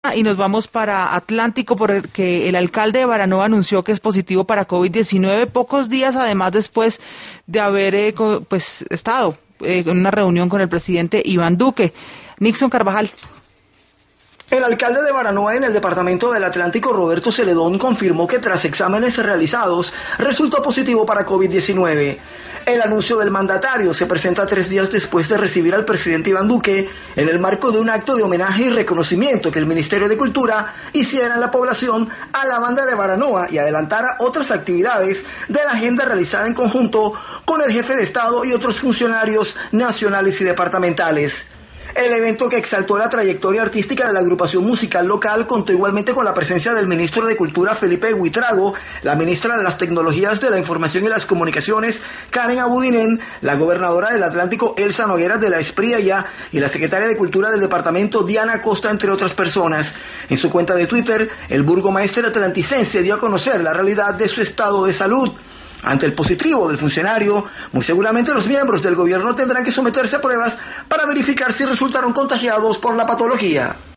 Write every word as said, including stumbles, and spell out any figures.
Y nos vamos para Atlántico porque el alcalde de Baranoa anunció que es positivo para COVID diecinueve, pocos días además después de haber eh, pues estado eh, en una reunión con el presidente Iván Duque. Nixon Carvajal. El alcalde de Baranoa en el departamento del Atlántico, Roberto Celedón, confirmó que tras exámenes realizados resultó positivo para COVID diecinueve. El anuncio del mandatario se presenta tres días después de recibir al presidente Iván Duque en el marco de un acto de homenaje y reconocimiento que el Ministerio de Cultura hiciera en la población a la banda de Baranoa y adelantara otras actividades de la agenda realizada en conjunto con el jefe de Estado y otros funcionarios nacionales y departamentales. El evento, que exaltó la trayectoria artística de la agrupación musical local, contó igualmente con la presencia del ministro de Cultura Felipe Huitrago, la ministra de las Tecnologías de la Información y las Comunicaciones Karen Abudinen, la gobernadora del Atlántico Elsa Nogueras de la Espriella y la secretaria de Cultura del departamento Diana Costa, entre otras personas. En su cuenta de Twitter, el burgomaestre atlanticense dio a conocer la realidad de su estado de salud. Ante el positivo del funcionario, muy seguramente los miembros del gobierno tendrán que someterse a pruebas para verificar si resultaron contagiados por la patología.